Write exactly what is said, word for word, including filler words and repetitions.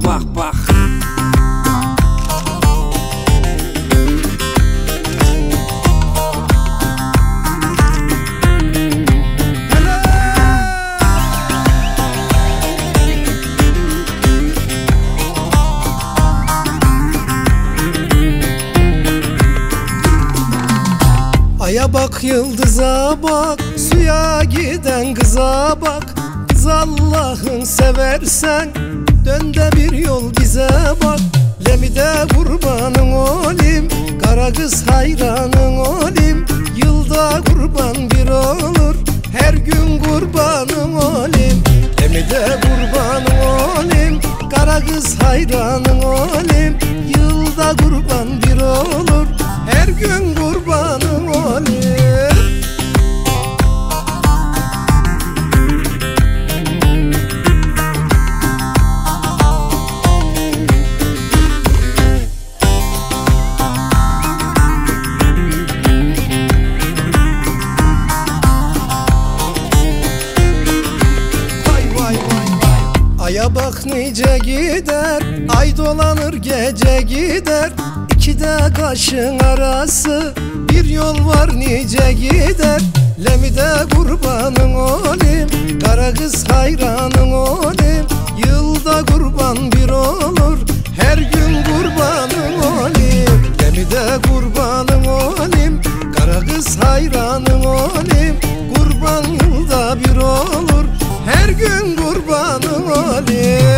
bak bak bak. Aya bak, yıldıza bak, suya giden kıza bak. Kız Allah'ın seversen dön de bir yol bize bak. Lemide kurbanın olim, kara kız hayranın olim. Yılda kurban bir olur, her gün kurbanın olim. Lemide kurbanın olim, kara kız hayranın olim. Yılda kurban bir olur, her gün kurbanın olim. Aya bak nice gider, ay dolanır gece gider. İki de kaşın arası bir yol var nice gider. Lemide kurbanın olim, kara kız hayranın olim. Yılda kurban bir olur, her gün kurbanın olim. Lemide kurbanın olim, kara kız hayranın olim. Kurban yılda bir olur, her gün kurbanın olim.